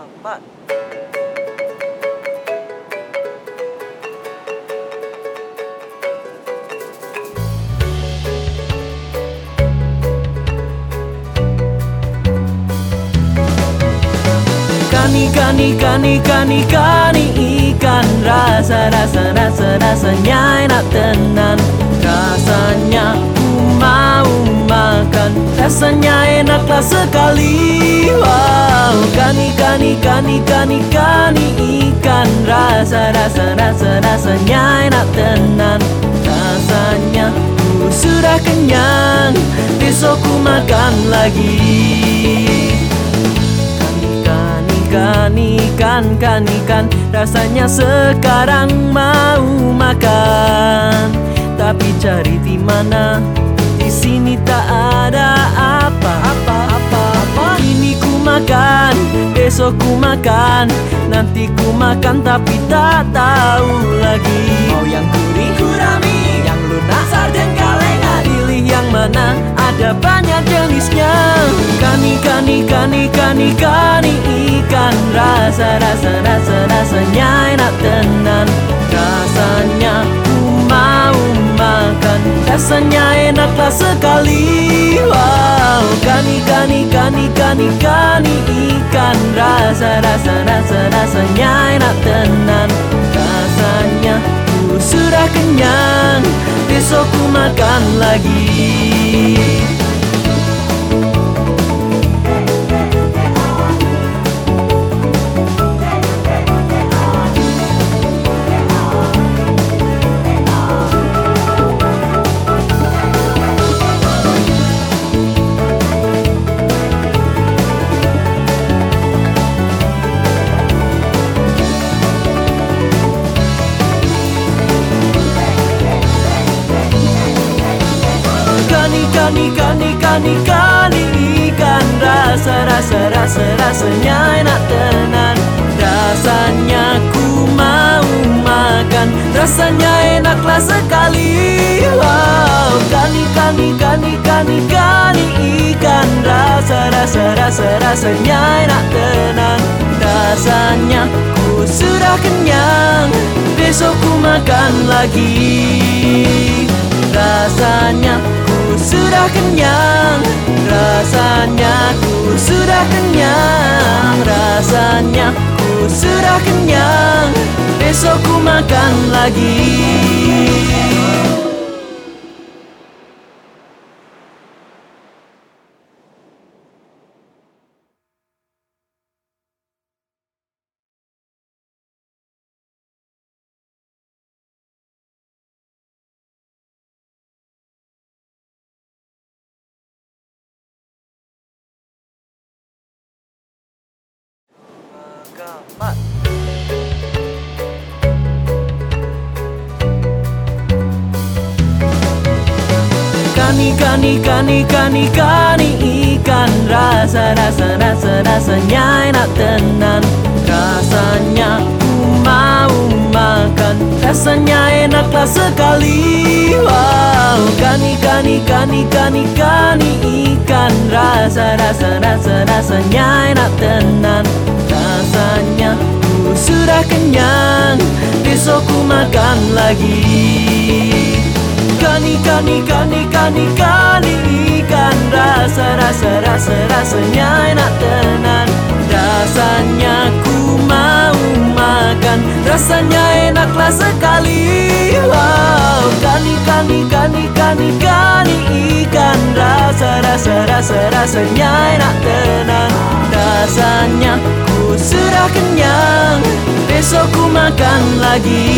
Gamat. Kani ikan rasanya enak tenan, rasanya ku mau makan, rasanya enaklah sekali. Wow, kani ikan rasanya enak tenan, rasanya ku sudah kenyang, besok ku makan lagi. Ikan rasanya sekarang mau makan, tapi cari di mana? Di sini tak ada apa-apa. Ini ku makan, besok ku makan, nanti ku makan tapi tak tahu lagi. Mau yang gurih, gurami, yang lunak, sarden, kalengan, pilih yang mana? Ada banyak jenisnya. Kani ikan rasanya enak tenan, rasanya ku mau makan, rasanya enaklah sekali. Wow, kani ikan rasanya enak tenan, rasanya ku sudah kenyang, besok ku makan lagi. Kani ikan rasanya enak tenan, rasanya ku mau makan, rasanya enaklah sekali. Wow, kani ikan rasanya enak tenan, rasanya ku sudah kenyang, besok ku makan lagi. Rasanya ku sudah kenyang, rasanya ku sudah kenyang, rasanya ku sudah kenyang, besok ku makan lagi. Gamat. Kani ikan rasanya enak tenan, rasanya ku mau makan, rasanya enaklah sekali. Wow, kani ikan rasanya enak tenan, rasanya ku sudah kenyang, besok ku makan lagi. Kani ikan rasanya enak tenan, rasanya ku mau makan, rasanya enaklah sekali. Wow, kani ikan rasanya enak tenan, rasanya ku sudah kenyang, besok ku makan lagi.